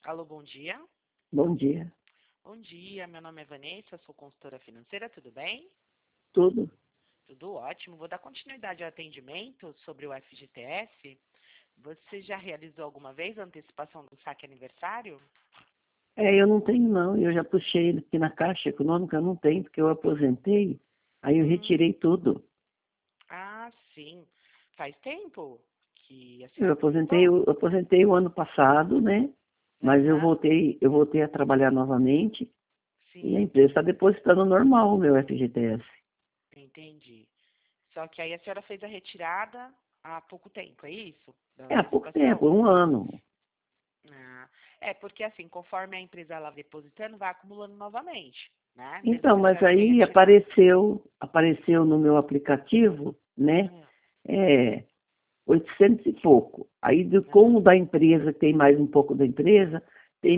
Alô, bom dia. Bom dia. Bom dia, meu nome é Vanessa, sou consultora financeira, tudo bem? Tudo? Tudo ótimo. Vou dar continuidade ao atendimento sobre o FGTS. Você já realizou alguma vez a antecipação do saque aniversário? Eu não tenho não. Eu já puxei ele aqui na Caixa Econômica, eu não tenho, porque eu aposentei, aí eu Hum, retirei tudo. ah, sim. Faz tempo que a Eu senhora aposentei, antecipou? eu aposentei o ano passado, né? Mas Aham, eu voltei a trabalhar novamente e a sim, empresa está depositando normal o meu FGTS. entendi. Só que aí a senhora fez a retirada há pouco tempo, é isso? Da Há pouco tempo, antecipação? um ano. Ah, porque assim, conforme a empresa ela depositando, vai acumulando novamente, né? Mesmo Então, que a mas senhora tenha aí tirado. apareceu no meu aplicativo, né? Hum, É, 800 e pouco. Aí, com o aham. da empresa, que tem mais um pouco da empresa, tem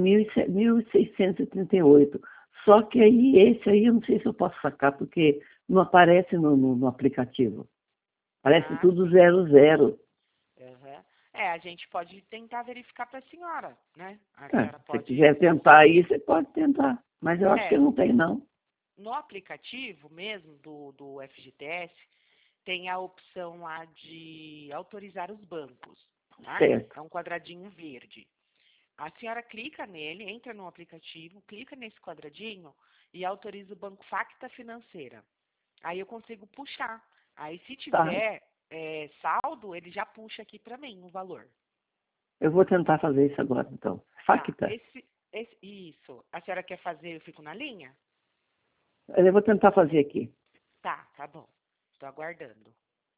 1.638. Só que aí, esse aí, eu não sei se eu posso sacar, porque não aparece no aplicativo. Parece Ah, tudo sim. 00. Aham. A gente pode tentar verificar para a senhora, né? A Se senhora você pode quiser tentar aí, você pode tentar. Mas eu acho que é, não tem, não. no aplicativo mesmo do FGTS, tem a opção lá de autorizar os bancos, tá? Certo. É um quadradinho verde. A senhora clica nele, entra no aplicativo, clica nesse quadradinho e autoriza o Banco Facta Financeira. Aí eu consigo puxar. Aí se Tá. tiver saldo, ele já puxa aqui para mim o valor. Eu vou tentar fazer isso agora, então. Tá, Facta. isso. A senhora quer fazer, eu fico na linha? Eu vou tentar fazer aqui. Tá bom. Estou aguardando.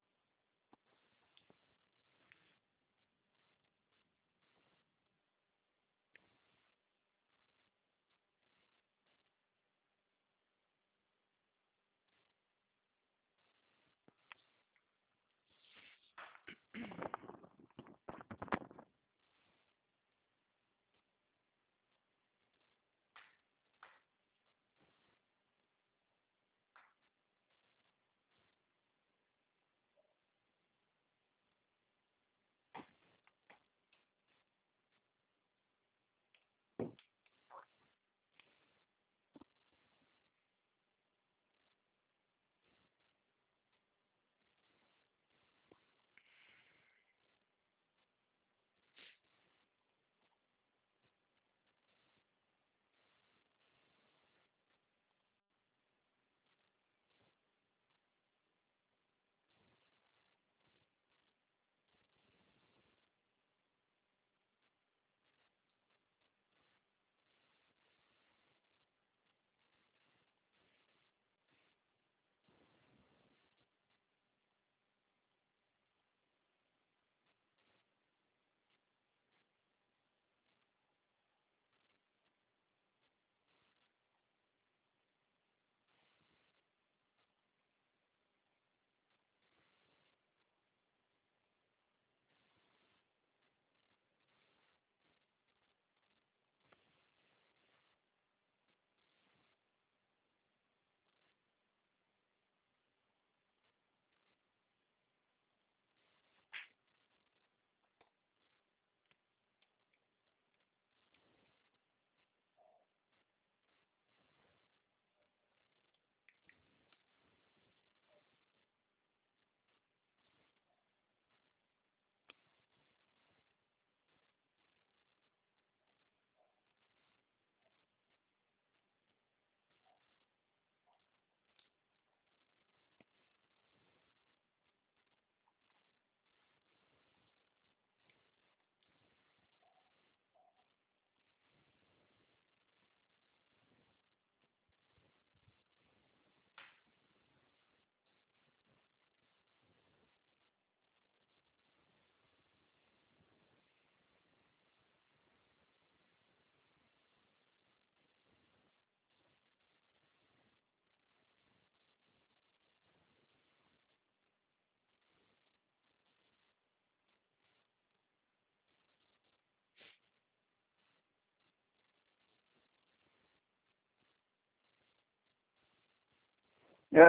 É?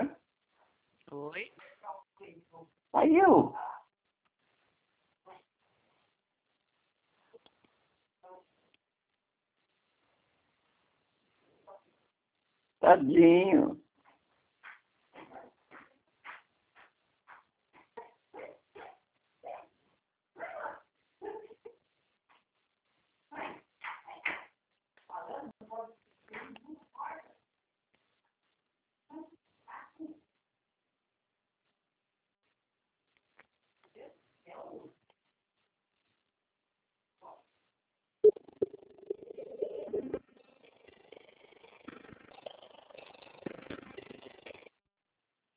Oi? Aí eu. Tadinho.